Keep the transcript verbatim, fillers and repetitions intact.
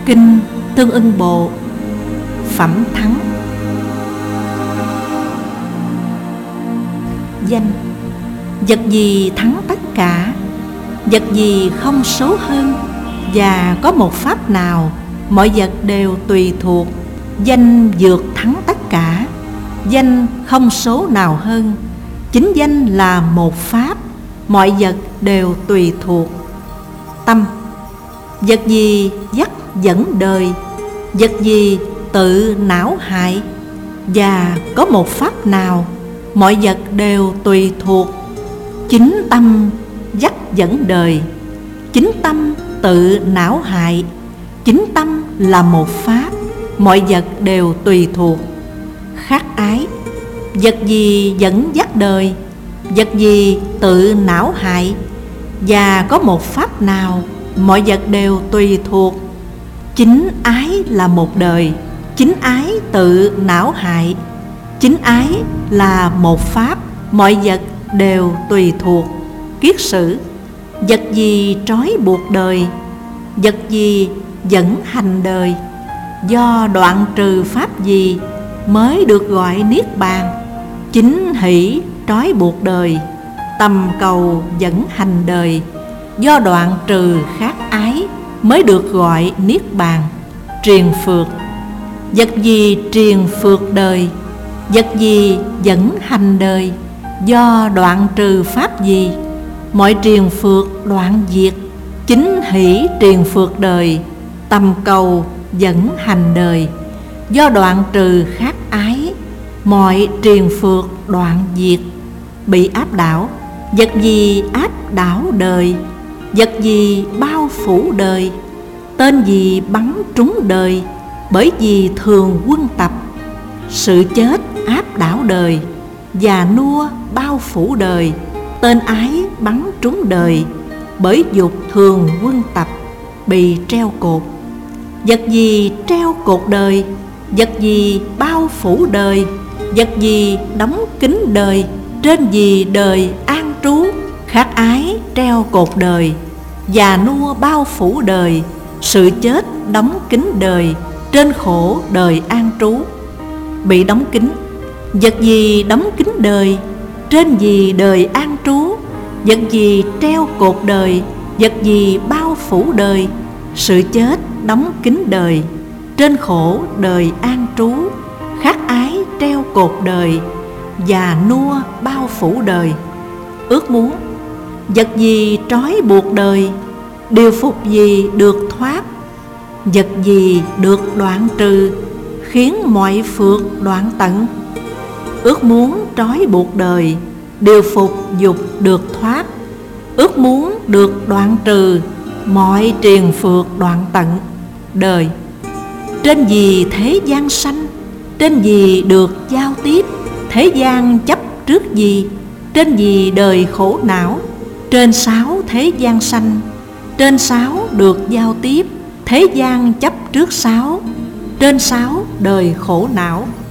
Kinh Tương Ưng Bộ. Phẩm Thắng. Danh: vật gì thắng tất cả, vật gì không xấu hơn, và có một pháp nào mọi vật đều tùy thuộc. Danh vượt thắng tất cả, danh không số nào hơn. Chính danh là một pháp, mọi vật đều tùy thuộc. Tâm: vật gì dắt dẫn đời, vật gì tự não hại, và có một pháp nào mọi vật đều tùy thuộc. Chính tâm dắt dẫn đời, chính tâm tự não hại, chính tâm là một pháp, mọi vật đều tùy thuộc. Khắc ái: vật gì dẫn dắt đời, vật gì tự não hại, và có một pháp nào mọi vật đều tùy thuộc. Chính ái là một đời, chính ái tự não hại, chính ái là một pháp, mọi vật đều tùy thuộc. Kiết sử: vật gì trói buộc đời, vật gì dẫn hành đời, do đoạn trừ pháp gì mới được gọi niết bàn. Chính hỷ trói buộc đời, tầm cầu dẫn hành đời, do đoạn trừ khát ái mới được gọi niết bàn. Triền phược: vật gì triền phược đời, vật gì dẫn hành đời, do đoạn trừ pháp gì mọi triền phược đoạn diệt. Chính hỷ triền phược đời, tầm cầu dẫn hành đời, do đoạn trừ khát ái mọi triền phược đoạn diệt. Bị áp đảo: vật gì áp đảo đời, vật gì bao phủ đời, tên gì bắn trúng đời, bởi vì thường quân tập. Sự chết áp đảo đời, già nua bao phủ đời, tên ái bắn trúng đời, bởi dục thường quân tập. Bị treo cột: vật gì treo cột đời, vật gì bao phủ đời, vật gì đóng kín đời, trên gì đời an trú. Khát ái treo cột đời, già nua bao phủ đời, sự chết đóng kín đời, trên khổ đời an trú. Bị đóng kín: vật gì đóng kín đời, trên gì đời an trú, vật gì treo cột đời, vật gì bao phủ đời, sự chết đóng kín đời, trên khổ đời an trú. Khát ái treo cột đời, già nua bao phủ đời. Ước muốn: vật gì trói buộc đời, điều phục gì được thoát, vật gì được đoạn trừ, khiến mọi phược đoạn tận. Ước muốn trói buộc đời, điều phục dục được thoát, ước muốn được đoạn trừ, mọi triền phược đoạn tận. Đời: trên gì thế gian sanh, trên gì được giao tiếp, thế gian chấp trước gì, trên gì đời khổ não. Trên sáu thế gian sanh, trên sáu được giao tiếp, thế gian chấp trước sáu, trên sáu đời khổ não.